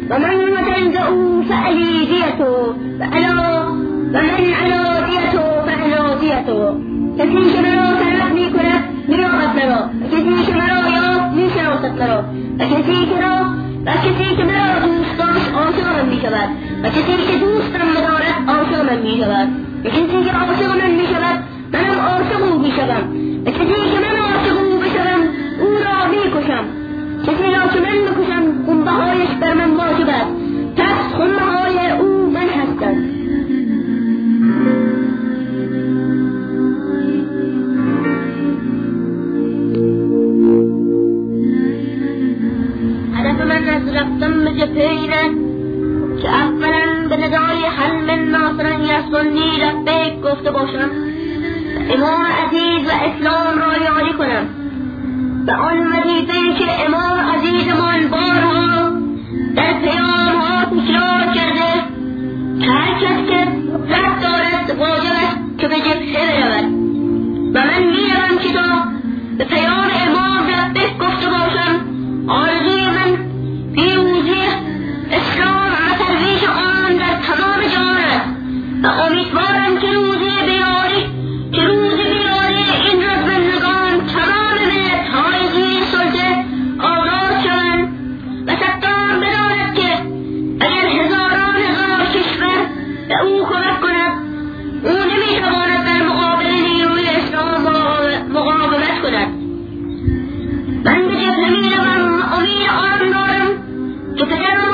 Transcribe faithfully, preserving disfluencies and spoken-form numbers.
و من وتنزع فعلیدیتو فعلا و من علادیتو فعلادیتو. کسی که مرا طلب می کند می‌یابد مرا و کسی که مرا یافت می‌شناسد مرا و کسی که را و کسی که مرا دوست داشت عاشق من می‌شود و کسی که دوستم بدارد عاشق من می‌شود و کسی که عاشق من می‌شود منم عاشق او می‌شوم و کسی که من عاشق او بشوم او را می‌کشم. کسی را که من بکشم خونبهایش بر من واجب است، پس خونبهای او من هستم. هدف من از رفتن به جبهه این است که اولا به ندای حلم ناصرا یسقلنی لبیک گفته باشم، امام عزیز و اسلام را یاری کنم و آن وظیفه‌ای که امام عزیزمان بارها در پیام‌ها تکرار کرده که هر کس که قدرت دارد واجب است که به جبهه برود و من می‌روم که تا به پیام امام لبیک گفته باشم. آرزوی من پیروزی اسلام و ترویج آن در تمام جهان است و امیدوارم که روزی بیاری که روزی بیاری این رزمندگان تمام ملت‌های زیر سلطه آزاد شوند و ستار بداند که اگر هزاران هزار کشور به او کمک کند او نمی‌تواند در مقابل نیروی اسلام مقاومت کند. من به جبهه می‌روم، امید آن دارم که پدر